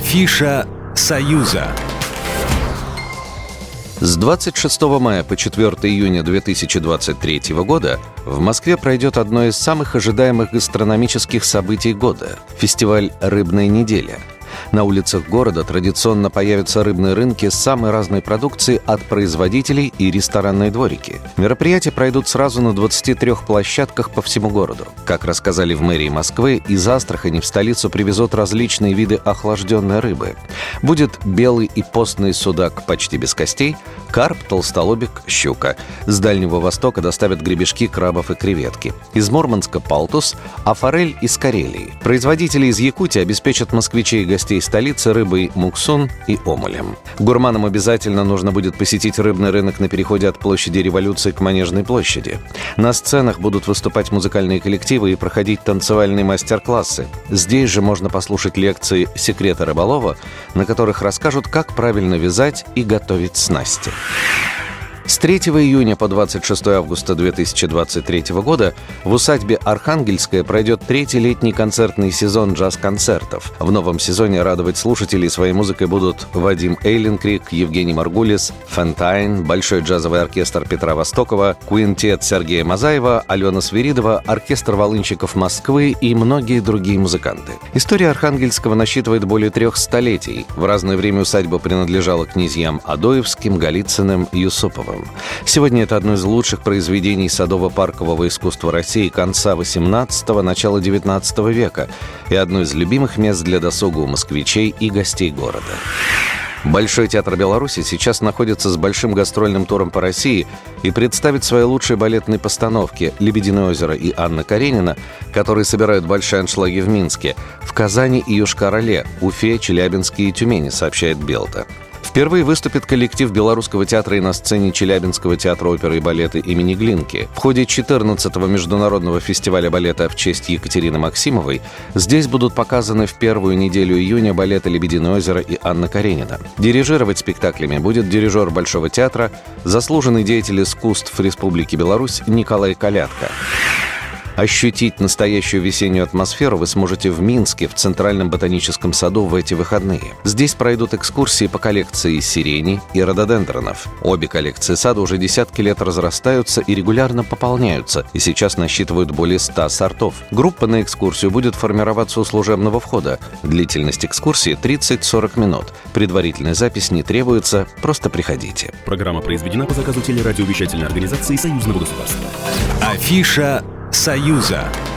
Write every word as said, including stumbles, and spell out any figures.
Афиша «Союза». С двадцать шестого мая по четвёртого июня две тысячи двадцать третьего года в Москве пройдет одно из самых ожидаемых гастрономических событий года – фестиваль «Рыбная неделя». На улицах города традиционно появятся рыбные рынки с самой разной продукцией от производителей и ресторанные дворики. Мероприятия пройдут сразу на двадцати трёх площадках по всему городу. Как рассказали в мэрии Москвы, из Астрахани в столицу привезут различные виды охлажденной рыбы. Будет белый и постный судак почти без костей, карп, толстолобик, щука. С Дальнего Востока доставят гребешки, крабов и креветки. Из Мурманска – палтус, а форель – из Карелии. Производители из Якутии обеспечат москвичей и гостей столицы рыбой муксун и омулем. Гурманам обязательно нужно будет посетить рыбный рынок на переходе от площади Революции к Манежной площади. На сценах будут выступать музыкальные коллективы и проходить танцевальные мастер-классы. Здесь же можно послушать лекции «Секреты рыболова», на которых расскажут, как правильно вязать и готовить снасти. С третьего июня по двадцать шестого августа две тысячи двадцать третьего года в усадьбе Архангельская пройдет третий летний концертный сезон джаз-концертов. В новом сезоне радовать слушателей своей музыкой будут Вадим Эйленкрик, Евгений Маргулис, Фентайн, Большой джазовый оркестр Петра Востокова, Квинтет Сергея Мазаева, Алена Свиридова, оркестр волынщиков Москвы и многие другие музыканты. История Архангельского насчитывает более трех столетий. В разное время усадьба принадлежала князьям Адоевским, Голицыным, Юсуповым. Сегодня это одно из лучших произведений садово-паркового искусства России конца восемнадцатого – начала девятнадцатого века и одно из любимых мест для досуга у москвичей и гостей города. Большой театр Беларуси сейчас находится с большим гастрольным туром по России и представит свои лучшие балетные постановки «Лебединое озеро» и «Анна Каренина», которые собирают большие аншлаги в Минске, в Казани и Йошкар-Оле, Уфе, Челябинске и Тюмени, сообщает Белта. Впервые выступит коллектив Белорусского театра и на сцене Челябинского театра оперы и балета имени Глинки. В ходе четырнадцатого международного фестиваля балета в честь Екатерины Максимовой здесь будут показаны в первую неделю июня балеты «Лебединое озеро» и «Анна Каренина». Дирижировать спектаклями будет дирижер Большого театра, заслуженный деятель искусств Республики Беларусь Николай Колядко. Ощутить настоящую весеннюю атмосферу вы сможете в Минске, в Центральном ботаническом саду в эти выходные. Здесь пройдут экскурсии по коллекции сирени и рододендронов. Обе коллекции сада уже десятки лет разрастаются и регулярно пополняются, и сейчас насчитывают более ста сортов. Группа на экскурсию будет формироваться у служебного входа. Длительность экскурсии тридцать-сорок минут. Предварительная запись не требуется, просто приходите. Программа произведена по заказу телерадиовещательной организации Союзного государства. Афиша «Союза».